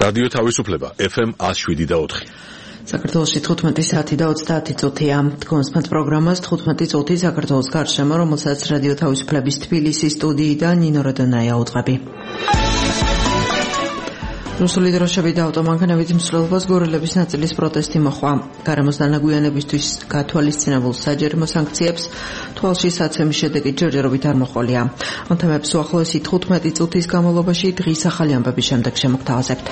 რადიო თავისუფლება FM 107.4. საქართველოში 15 საათი და 30 წუთია. დგომსმენთ პროგრამას 15 წუთი საქართველოს გარშემო, რომელსაც რადიო თავისუფლების თბილისის სტუდიიდან ნინო როდონაია უძღვები. რუსული დროშები და ავტომანქანებით მსვლელობას გორილების ნაწილის პროტესტი მოჰყვა. გარემოს დანაგვიანებისთვის გათვალისწინებულ საჯარიმო სანქციებს თვალში საცემის შედეგი ჯერჯერობით არ მოჰყოლია. ამ თემებს უახლოესი 15 წუთის განმავლობაში დღის ახალი ამბების შემდეგ შემოგთავაზებთ.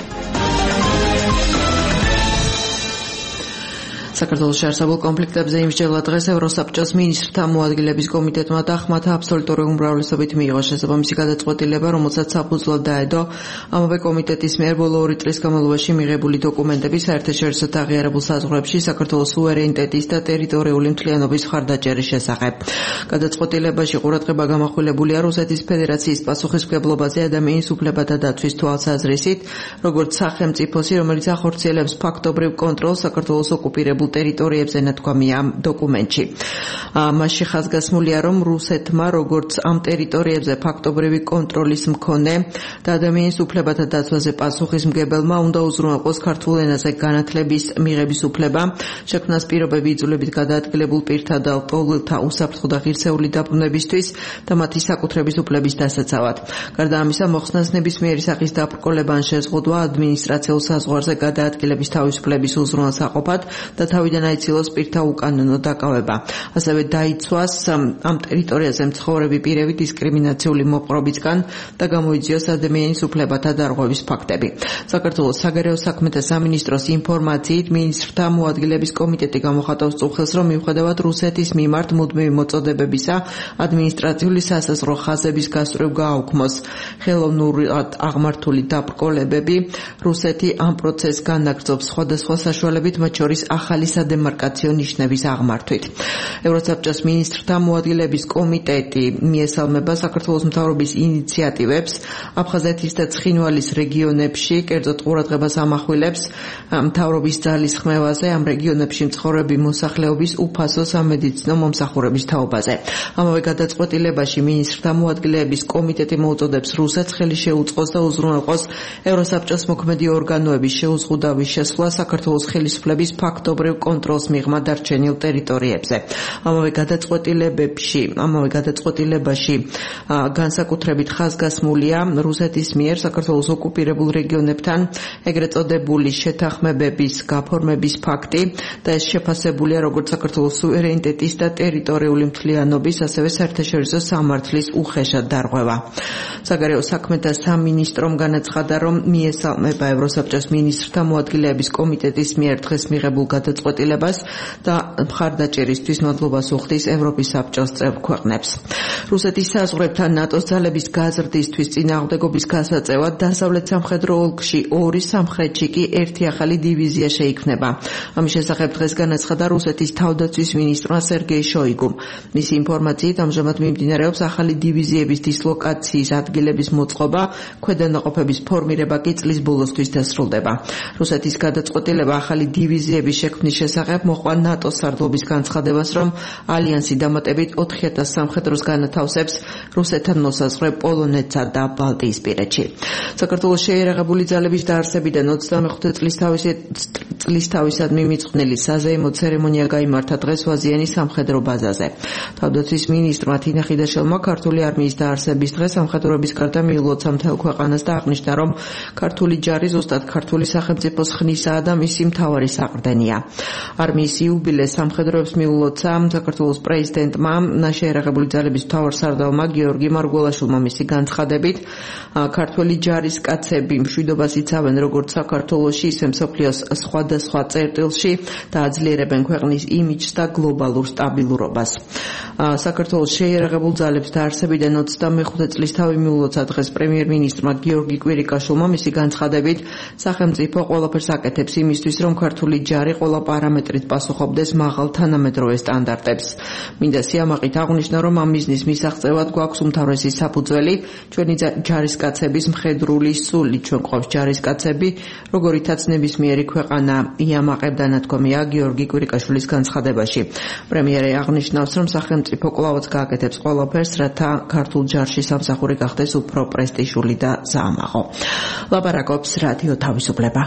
საქართველოში არსებულ კონფლიქტებზე იმსჯელა დღეს ევროსაბჭოს მინისტრთა მოადგილების კომიტეტმა და ხმათა აბსოლუტური უმრავლესობით მიიღო შესაბამისი გადაწყვეტილება, რომელსაც საფუძვლად დაედო ამავე კომიტეტის მიერ ბოლო 2 წლის განმავლობაში მიღებული დოკუმენტები საერთაშორისო აღიარებულ საზღვრებში საქართველოს სუვერენიტეტის და ტერიტორიული მთლიანობის მხარდაჭერის შესახებ. გადაწყვეტილებაში ყურადღება გამახვილებულია რუსეთის ფედერაციის პასუხისმგებლობაზე ადამიანის უფლებათა დაცვის თვალსაზრისით, როგორც სახელმწიფოსი, რომელიც ახორციელებს ფაქტობრივ კონტროლს საქართველოს ოკუპირებულ ტერიტორიებზე ნათქვამია დოკუმენტში. მასში ხაზგასმულია, რომ რუსეთმა როგორც ამ ტერიტორიებზე ფაქტობრივი კონტროლის მქონე და ადამიანის უფლებათა დაცვაზე პასუხისმგებელმა უნდა უზრუნველყოს ქართულ ენაზე განათლების მიღების უფლება, შექმნას პირობები იძულებით გადაადგილებულ პირთა და ყოველთა უსაფრთხო და ღირსეული დაბრუნებისთვის და მათი საკუთრების უფლების დასაცავად. გარდა ამისა, მოხსნას ნებისმიერი სახის დაბრკოლება ან შეზღუდვა ადმინისტრაციულ საზღვარზე გადაადგილების თავისუფლების უზრუნველსაყოფად და თავიდან აიცილოს პირთა უკანონო დაკავება. ასევე დაიცვას ამ ტერიტორიაზე მცხოვრები პირები დისკრიმინაციული მოპყრობისგან და გამოიძიოს ადამიანის უფლებათა დარღვევის ფაქტები. საქართველოს საგარეო საქმეთა სამინისტროს ინფორმაციით, მინისტრთა მოადგილების კომიტეტი გამოხატავს წუხელს, რომ მიუხედავად რუსეთის მიმართ მუდმივი მოწოდებებისა, ადმინისტრაციული სასაზღვრო ხაზების გასწვრივ გააუქმოს ხელოვნურად აღმართული დაბრკოლებები, რუსეთი ამ პროცესს განაგრძობს სხვადასხვა საშუალებით, მათ შორის ახალი სადემარკაციო ნიშნების აღმართვით. ევროსაბჭოს მინისტრთა მოადგილების კომიტეტი მიესალმება საქართველოს მთავრობის ინიციატივებს აფხაზეთის და ცხინვალის რეგიონებში, კერძოდ ყურადღებას ამახვილებს მთავრობის ძალის ხმევაზე ამ რეგიონებში მცხოვრები მოსახლეობის უფასო სამედიცინო მომსახურების თაობაზე. ამავე გადაწყვეტილებაში მინისტრთა მოადგილების კომიტეტი მოუწოდებს რუსეთს ხელი შეუწყოს და უზრუნველყოს ევროსაბჭოს მოქმედი ორგანოების შეუზღუდავი შესვლა საქართველოს ხელისუფლების ფაქტობრივ კონტროლს მიღმა დარჩენილ ტერიტორიებზე. ამავე გადაწყვეტილებაში განსაკუთრებით ხაზგასმულია რუსეთის მიერ საქართველოს ოკუპირებულ რეგიონებთან ეგრეთ წოდებული შეთანხმებების გაფორმების ფაქტი და ეს შეფასებულია როგორც საქართველოს სუვერენიტეტის და ტერიტორიული მთლიანობის, ასევე საერთაშორისო სამართლის უხეშად დარღვევა. საგარეო საქმეთა სამინისტრომ განაცხადა, რომ მიესალმება ევროსაბჭოს მინისტრთა მოადგილეების კომიტეტის მიერ დღეს მიღებულ გადაწყვეტილებას და მხარდაჭერისთვის მადლობას უხდის ევროპის საბჭოს წევრ ქვეყნებს. რუსეთის საზღვრებთან ნატოს ძალების გაზრდისთვის წინააღმდეგობის გასაწევად დასავლეთ სამხედრო ოლქში 2, სამხრეთში კი 1 ახალი დივიზია შეიქმნება. ამის შესახებ დღეს განაცხადა რუსეთის თავდაცვის მინისტრმა სერგეი შოიგუმ. მისი ინფორმაციით, ამჟამად მიმდინარეობს ახალი დივიზიების დისლოკაციის ადგილების მოწყობა, ქვედანაყოფების ფორმირება კი წლის ბოლოსთვის დასრულდება. რუსეთის გადაწყვეტილება ახალი დივიზიების შექმნის შესახებ მოჰყვა ნატოს სარდლობის განცხადებას, რომ ალიანსი დამატებით 4000 სამხედროს განათავსებს რუსეთთან მოსაზღვრე პოლონეთსა და ბალტიისპირეთში. საქართველოს შეიარაღებული ძალების დაარსებიდან 25 წლის თავისადმი მიწყვნილი საზეიმო ცერემონია გაიმართა დღეს ვაზიანის სამხედრო ბაზაზე. თავდაცვის მინისტრმა თინა ხიდაშელმა ქართული არმიის დაარსების დღეს სამხედროების გარდა მიულოცა მთელ ქვეყანას და აღნიშნა, რომ ქართული ჯარი ზუსტად ქართული სახელმწიფოს ხნისაა და მისი მთავარი საყრდენია. არმიის იუბილეს სამხედროებს მიულოცა საქართველოს პრეზიდენტმა, შეიარაღებული ძალების მთავარსარდალმა გიორგი მარგველაშვილმა მისი განცხადებით, ქართული ჯარის კაცები მშვიდობას იცავენ როგორც საქართველოში, ისე მსოფლიოს სხვადასხვა წერტილში და აძლიერებენ ქვეყნის იმიჯს და გლობალურ სტაბილურობას. საქართველოს შეიარაღებულ ძალებს დაარსებიდან 25 წლის თავი მიულოცა დღეს პრემიერ-მინისტრმა გიორგი კვირიკაშვილმა მისი განცხადებით, სახელმწიფო ყველაფერს აკეთებს იმისთვის, რომ ქართული ჯარი ყველა პარამეტრით პასუხობდეს მაღალ თანამედროვე სტანდარტებს. მიღწევს. მინდა სიამაყით აღნიშნა, რომ ამ მიზნის მისაღწევად გვაქვს უმთავრესი საფუძველი, ჩვენი ჯარისკაცების მხედრული სული, ჩვენ ყავს ჯარისკაცები, როგორითაც ნებისმიერი ქვეყანა იამაყებდა ნათქვამია გიორგი კვირიკაშვილის განცხადებაში. პრემიერი აღნიშნავს, რომ სახელმწიფო კვლავაც გააკეთებს ყველაფერს, რათა ქართულ ჯარში სამსახური გახდეს უფრო პრესტიჟული და საამაყო. ლაპარაკობს რადიო თავისუფლება.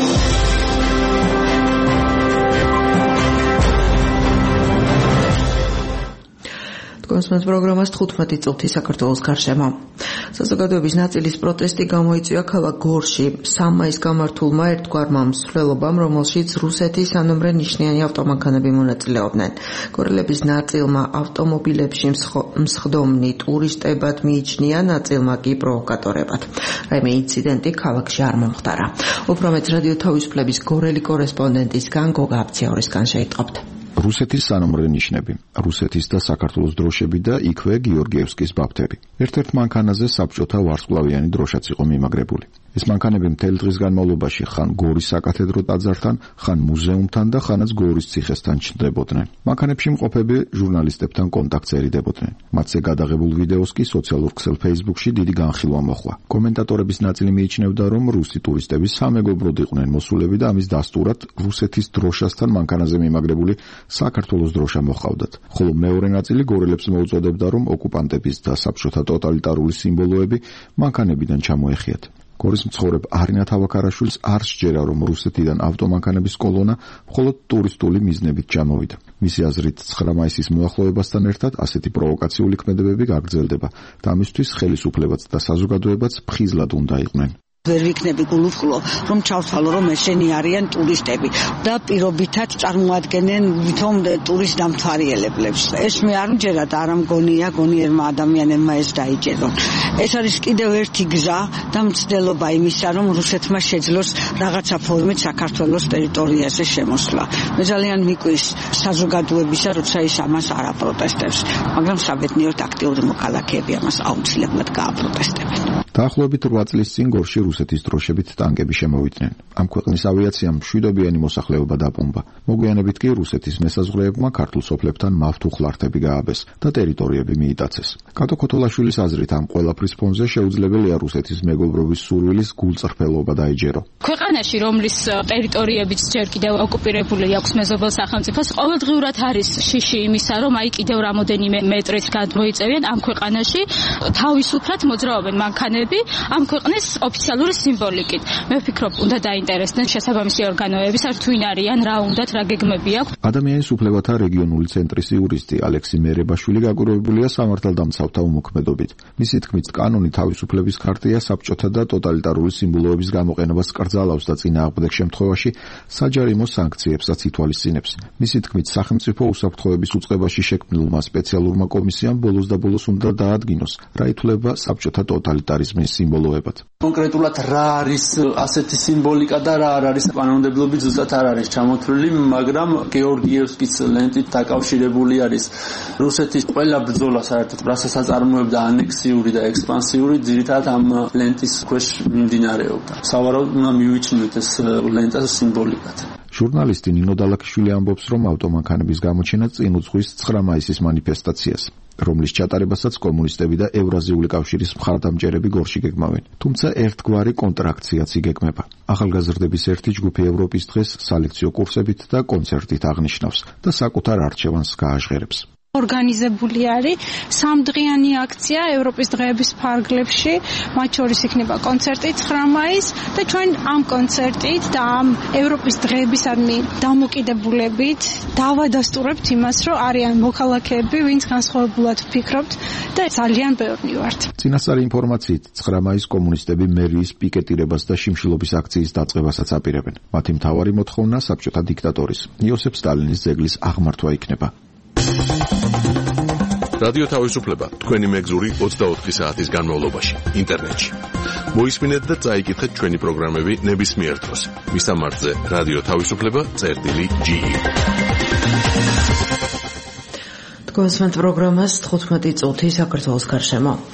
კონსმენს პროგრამას 15 წუთი საქართველოს გარშემო. საზოგადოების ნაწილის პროტესტი გამოიწვია ქალაქ გორში. 3 მაისს გამართულმა ერთგვარმა მსვლელობამ, რომელშიც რუსეთის ანომრე ნიშნიანი ავტომანქანები მონაწილეობდნენ. გორელების ნაწილმა ავტომობილებში მსხდომნი ტურისტებად მიიჩნია, ნაწილმა კი პროვოკატორებად. რაიმე ინციდენტი ქალაქში არ მომხდარა. უფრო მეტ რადიო თავისუფლების გორელი კორესპონდენტისგან გოგა აბციაურისგან შეიტყობთ. რუსეთის სანომრე ნიშნები, რუსეთის და საქართველოს დროშები და იქვე გიორგიევსკის ბაფთები. ერთ-ერთ მანქანაზე საბჭოთა ვარსკვლავიანი დროშაც იყო მიმაგრებული. ეს მანქანები მთელი დღის განმავლობაში ხან გორის საკათედრო ტაძართან, ხან მუზეუმთან და ხანაც გორის ციხესთან ჩნდებოდნენ. მანქანებში მყოფები ჟურნალისტებთან კონტაქტს ერიდებოდნენ. მათზე გადაღებულ ვიდეოს კი სოციალურ ქსელ Facebook-ში დიდი განხილვა მოჰყვა. კომენტატორების ნაწილი მიიჩნევდა, რომ რუსი ტურისტები სამეგობროდ იყვნენ მოსულები და ამის დასტურად რუსეთის დროშასთან მანქანაზე მიმაგრებული საქართველოს დროშა მოჰყავდათ. ხოლო მეორე ნაწილი გორელებს მოუწოდებდა, რომ ოკუპანტების და საბჭოთა ტოტალიტარული სიმბოლოები მანქანებიდან ჩამოეხიათ. გორის მცხოვრებ არინა თავაქარაშვილს არ სჯერა, რომ რუსეთიდან ავტომანქანების კოლონა მხოლოდ ტურისტული მიზნებით ჩამოვიდა. მისი აზრით 9 მაისის მოახლოებასთან ერთად ასეთი პროვოკაციული ქმედებები გაგრძელდება და ამისთვის ხელისუფლებაც და საზოგადოებაც ფხიზლად უნდა იყვნენ. ვერ ვიქნები გულუხლო, რომ ჩავთვალო, რომ ესენი არიან ტურისტები და პირობითად წარმოადგენენ ვითომ ტურისტ დამთვალიერებლებს. ეს მე არ მჯერა და არ მგონია გონიერმა ადამიანებმა ეს დაიჯერონ. ეს არის კიდევ ერთი გზა და მცდელობა იმისა, რომ რუსეთმა შეძლოს რაღაცა ფორმით საქართველოს ტერიტორიაზე შემოსვლა. მე ძალიან მიკვის საზოგადოებისა, როცა ის ამას არ აპროტესტებს, მაგრამ საბედნიეროდ აქტიური მოქალაქეები ამას აუცილებლად გააპროტესტებენ. დაახლოებით 8 წლის წინ გორში რუსეთის დროშებით ტანკები შემოვიდნენ. ამ ქვეყნის ავიაციამ მშვიდობიანი მოსახლეობა დაპომბა. მოგვიანებით კი რუსეთის მესაზღვრეებმა ქართულ სოფლებთან მავთუხლართები გააბეს და ტერიტორიები მიიტაცეს. კატო ქოთოლაშვილის აზრით, ამ ყველაფრის ფონზე შეუძლებელია რუსეთის მეგობრობის სურვილის გულწრფელობა დაეჯერო. ქვეყანაში, რომლის ტერიტორიებიც ჯერ კიდევ ოკუპირებული აქვს მეზობელ სახელმწიფოს, ყოველდღიურად არის შიში იმისა, რომ აი კიდევ რამოდენიმე მეტრით გადმოიწევიან ამ ქვეყანაში თავისუფლად მოძრაობენ მანქანები ამ ქვეყნის ოფიციალური სიმბოლიკით. მე ვფიქრობ, უნდა დაინტერესდნენ შესაბამისი ორგანოები, თუ არიან, რა უნდათ, რა გეგმები აქვს. ადამიანის უფლებათა რეგიონული ცენტრის იურისტი ალექსი მერებაშვილი გაკვირვებულია სამართალდამცავთა უმოქმედობით. მისი თქმით, კანონი თავისუფლების ქარტია საბჭოთა და ტოტალიტარული სიმბოლოების გამოყენებას კრძალავს და წინააღმდეგ შემთხვევაში საჯარიმო სანქციებსაც ითვალისწინებს. მისი თქმით, სახელმწიფო უსაფრთხოების უწყებაში შექმნილმა სპეციალურმა კომისიამ ბოლოს და ბოლოს უნდა დაადგინოს, რა ითვლება საბჭოთა ტოტალიტარიზმის სიმბოლოებად. კონკრეტულად რა არის ასეთი სიმბოლიკა და რა არ არის კანონმდებლობით ზუსტად არ არის ჩამოთვლილი, მაგრამ გეორგიევსკის ლენტით დაკავშირებული არის რუსეთის ყველა ბრძოლა საერთოდ რასაც აწარმოებდა ანექსიური და ექსპანსიური, ძირითადად ამ ლენტის ქვეშ მიმდინარეობდა. სავარაუდოდ უნდა მივიჩნიოთ ეს ლენტა სიმბოლიკად. ჟურნალისტი ნინო დალაქიშვილი ამბობს, რომ ავტომანქანების გამოჩენა წინ უძღვის 9 მაისის მანიფესტაციას, რომლის ჩატარებასაც კომუნისტები და ევრაზიული კავშირის მხარდამჭერები გორში გეგმავენ. თუმცა ერთგვარი კონტრაქციაც იგეგმება. ახალგაზრდების ერთი ჯგუფი ევროპის დღეს სალექციო კურსებით და კონცერტით აღნიშნავს და საკუთარ არჩევანს გააჟღერებს. ორგანიზებული არის 3დღიანი აქცია ევროპის დღეების ფარგლებში, მათ შორის იქნება კონცერტი 9 მაისს და ჩვენ ამ კონცერტით და ამ ევროპის დღეებისადმი დამოკიდებულებით დავადასტურებთ იმას, რომ არიან მოქალაქეები, ვინც განსხვავებულად ვფიქრობთ და ძალიან ბევრი ვართ. წინასწარი ინფორმაციით 9 მაისს კომუნისტები მერიის პიკეტირებას და შიმშილობის აქციის დაწყებასაც აპირებენ. მათი მთავარი მოთხოვნა საბჭოთა დიქტატორის იოსებ სტალინის ძეგლის აღმართვა იქნება. რადიო თავისუფლება თქვენი მეგზური 24 საათის განმავლობაში ინტერნეტში. მოისმინეთ და წაიკითხეთ ჩვენი პროგრამები ნებისმიერ დროს. მისამართზე რადიო თავისუფლება.ge. თქვენს პროგრამას 15 წუთი საქართველოს გარშემო.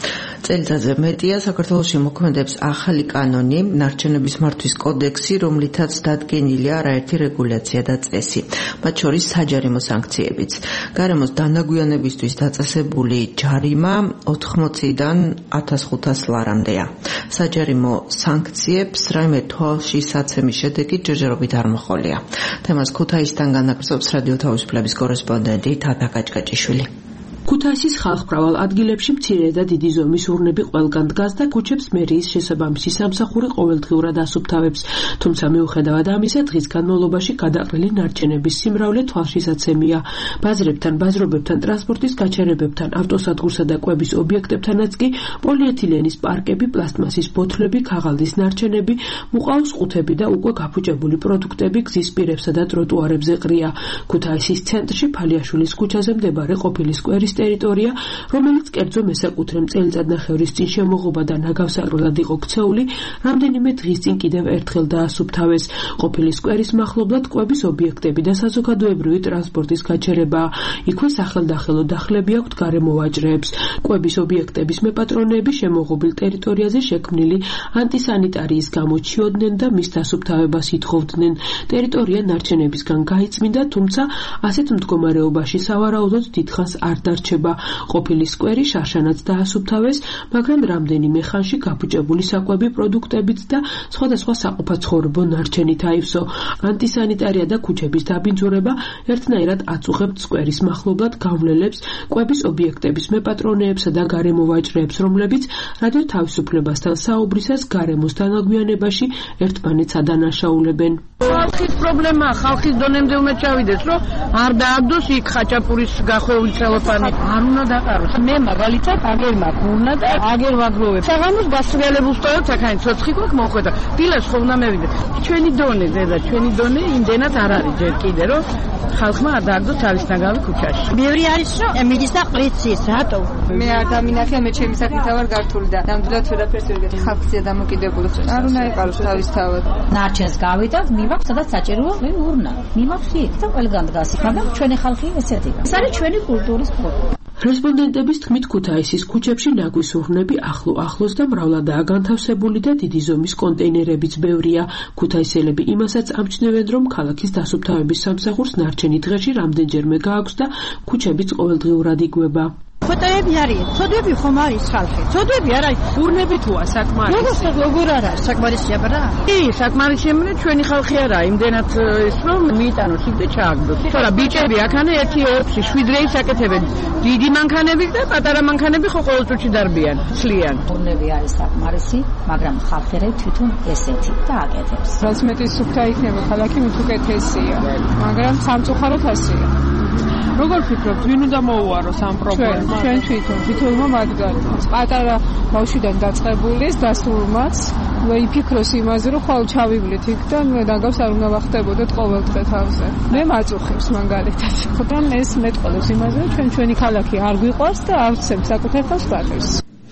წელიწადზე მეტია საქართველოში მოქმედებს ახალი კანონი, ნარჩენების მართვის კოდექსი, რომლითაც დადგენილია არაერთი რეგულაცია და წესი, მათ შორის საჯარიმო სანქციებიც. გარემოს დანაგვიანებისთვის დაწესებული ჯარიმა 80-დან 1500 ლარამდეა. საჯარიმო სანქციებს რაიმე თვალში საცემის შედეგი ჯერჯერობით არ მოჰყოლია. თემას ქუთაისიდან განაგრძობს რადიო თავისუფლების კორესპონდენტი თათა კაჭკაჭიშვილი. ქუთაისის ხალხმრავალ ადგილებში მცირე და დიდი ზომის ურნები ყველგან დგას და ქუჩებს მერიის შესაბამისი სამსახური ყოველდღიურად ასუფთავებს. თუმცა მიუხედავად ამისა, დღის განმავლობაში გადაყრილი ნარჩენების სიმრავლე თვალშისაცემია. ბაზრებთან, ბაზრობებთან, ტრანსპორტის გაჩერებებთან, ავტოსადგურსა და კვების ობიექტებთანაც კი პოლიეთილენის პარკები, პლასტმასის ბოთლები, ქაღალდის ნარჩენები, მუყაოს ყუთები და უკვე გაფუჭებული პროდუქტები გზის პირებსა და ტროტუარებზე ყრია. ქუთაისის ცენტრში ფალიაშვილის ქუჩაზე მდებარე ყოფილი სკვერის ტერიტორია, რომელიც კერძო მესაკუთრემ წელიწადნახევრის წინ შემოღობა და ნაგავსარულად იყო ქცეული, რამდენიმე დღის წინ კიდევ ერთხელ დაასუფთავეს. ყოფილი სკვერის მახლობლად კვების ობიექტები და საზოგადოებრივი ტრანსპორტის გაჩერებაა. იქვე სახელდახელო დახლები აქვთ გარემოვაჭრეებს. კვების ობიექტების მეპატრონეები შემოღობილ ტერიტორიაზე შექმნილი ანტისანიტარიის გამო ჩიოდნენ და მის დასუფთავებას ითხოვდნენ. ტერიტორია ნარჩენებისგან გაიწმინდა, თუმცა ასეთ მდგომარეობაში სავარაუდოდ დიდხანს არ დარჩება. ყოფილი სკვერი შარშანაც დაასუფთავეს, მაგრამ რამდენიმე ხანში გაფუჭებული საკვები პროდუქტებიც და სხვადასხვა საყოფაცხოვრებო ნარჩენით აივსო. ანტისანიტარია და ქუჩების დაბინძურება ერთნაირად აწუხებთ სკვერის მახლობლად გავლელებს, კვების ობიექტების მეპატრონეებსა და გარემოვაჭრეებს, რომლებიც რადიო თავისუფლებასთან საუბრისას გარემოს დანაგვიანებაში ერთმანეთს ადანაშაულებენ. ხალხის პრობლემაა, ხალხის დონემდე უნდა ჩავიდეს, რომ არ დააგდოს იქ ხაჭაპურის გახვეული ცელოფანი. არ უნდა დაყაროს. მე მაგალითად აგერ მაქვს უნდა და აგერ ვაგროვებ. საღამოს გასრიალებულ სტოებს აქანი ცოცხი გვაქვს მოხვედა. დილას ხო უნდა მევიდე. ჩვენი დონე, ზედა ჩვენი დონე იმდენად არ არის ჯერ კიდე, რომ ხალხმა არ დააგდოს თავის ნაგავი ქუჩაში. ბევრი არის რომ მიდის და ყრიცის, რატო? მე არ დამინახე, მე ჩემი საქმით ვარ გართული და ნამდვილად ვერაფერს ვერ გეტყვი. ხალხია დამოკიდებული. არ უნდა იყაროს თავისთავად. ნარჩენს გავიდავთ, მივაქვს სადაც საჭიროა урна. მივაქვს იქ და ყველგან დგას. მაგრამ ჩვენი ხალხი ესეთია. ეს არის ჩვენი კულტურის პროდუქტი. რესპონდენტების თქმით, ქუთაისის ქუჩებში ნაგვის ურნები ახლოს და მრავლადაა განთავსებული და დიდი ზომის კონტეინერებიც ბევრია. ქუთაისელები იმასაც ამჩნევენ, რომ ქალაქის დასუფთავების სამსახურს ნარჩენი დღეში რამდენჯერმე გააქვს და ქუჩებიც ყოველდღიურად იგვება. ფოტოები არის, ცოდვები ხომ არის ხალხი? ცოდვები არ არის, ურნები თუა საკმარისი. როგორ არ არის საკმარისია ბრა? კი, საკმარისია, ჩვენი ხალხი არა, იმდენად ის რომ მიიტანოს იქ და ჩააგდოს. თორა ბიჭები აქანა 1-2-7 რეის აკეთებენ. დიდი მანქანები და პატარა მანქანები ხო ყოველ წუთში დარბიან, ცლიან. ურნები არის საკმარისი, მაგრამ ხალხი თვითონ ესეთი და აკეთებს. რაც მეტი სუფთა იქნება ქალაქი, მით უკეთესია, მაგრამ სამწუხაროდ ასეა. როგორ ფიქრობთ, ვინ უნდა მოუაროს ამ პრობლემას? ჩვენ თვითონმა მათგანს. პატარა ბავშვიდან დაწყებულის დასრულმაც იფიქროს იმაზე, რომ ხვალ ჩავივლით იქ და ნაგავს არ უნდა ვახტებოდეთ ყოველდღე თავზე. მე მაწუხებს მაგალითად. ხოდა ეს მეტყოლებს იმაზე, რომ ჩვენი ქალაქი არ გვიყვარს და არ ვცემთ საკუთარ თავს პატივს.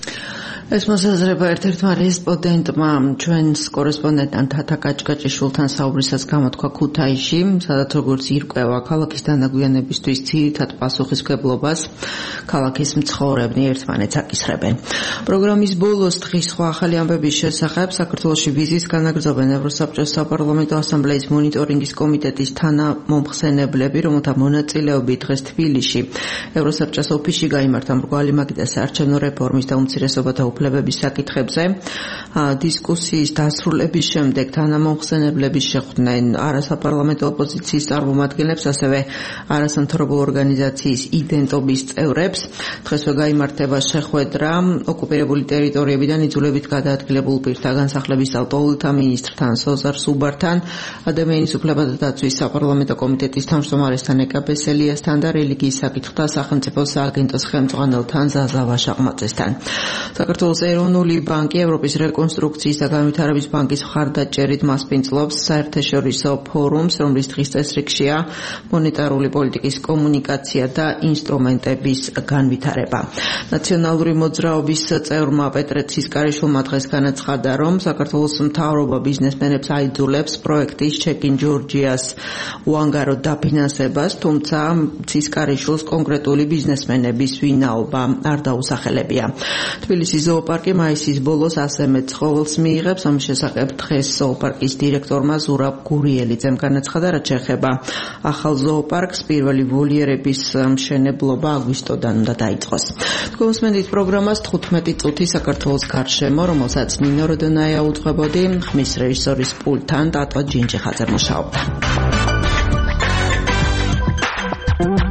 ეს მოსაზრება ერთ-ერთმა რესპონდენტმა ჩვენს კორესპონდენტთან თათა კაჭკაჭიშვილთან საუბრისას გამოთქვა ქუთაისში, სადაც როგორც ირკვევა ქალაქის დანაგვიანებისთვის ძირითად პასუხისმგებლობას ქალაქის მცხოვრებნი ერთმანეთს აკისრებენ. პროგრამის ბოლოს დღის სხვა ახალი ამბების შესახებ საქართველოში ვიზის განაგრძობენ ევროსაბჭოს საპარლამენტო ასამბლეის მონიტორინგის კომიტეტის თანამომხსენებლები, რომელთა მონაწილეობით დღეს თბილისში ევროსაბჭოს ოფისში გაიმართა მრგვალი მაგიდა საარჩევნო რეფორმის და უმცირესობათა უფლებების საკითხებზე. დისკუსიის დასრულების შემდეგ თანამომხსენებლები შეხვდნენ არასაპარლამენტო ოპოზიციის წარმომადგენლებს, ასევე არასამთავრობო ორგანიზაციის იდენტობის წევრებს. დღესვე გაიმართება შეხვედრა ოკუპირებული ტერიტორიებიდან იძულებით გადაადგილებულ პირთა განსახლების ალტოულთა მინისტრთან სოზარ სუბართან, ადამიანის უფლებათა დაცვის საპარლამენტო კომიტეტის თავმჯდომარესთან ეკა ბესელიასთან და რელიგიის საკითხთა სახელმწიფო სააგენტოს ხელმძღვანელთან ზაზა ვაშაყმაწესთან. საქართველოს ეროვნული ბანკი ევროპის რეკონსტრუქციის და განვითარების ბანკის მხარდაჭერით მასპინძლობს საერთაშორისო ფორუმს, რომლის დღის წესრიგშია მონეტარული პოლიტიკის კომუნიკაცია და ინსტრუმენტების განვითარება. ნაციონალური მოძრაობის წევრმა პეტრე ცისკარიშვილმა დღეს განაცხადა, რომ საქართველოს მთავრობა ბიზნესმენებს აიძულებს პროექტის ჩეკინ ჯორჯიას უანგარო დაფინანსებას, თუმცა ცისკარიშვილს კონკრეტული ბიზნესმენების ვინაობა არ დაუსახელებია. თბილისის ზოოპარკი მაისის ბოლოს ასე მეტ ცხოველს მიიღებს. ამის შესახებ დღეს ზოოპარკის დირექტორმა ზურაბ გურიელიძემ განაცხადა, რაც შეეხება ახალ ზოოპარკს, პირველი ვოლიერების მშენებლობა აგვისტოდან უნდა დაიწყოს. თქვენ უსმენთ პროგრამას 15 წუთი საქართველოს გარშემო, რომელსაც ნინო როდონაია უძღვებოდი, ხმის რეჟისორის პულტთან ტატო ჯინჯიხაძე მუშაობდა.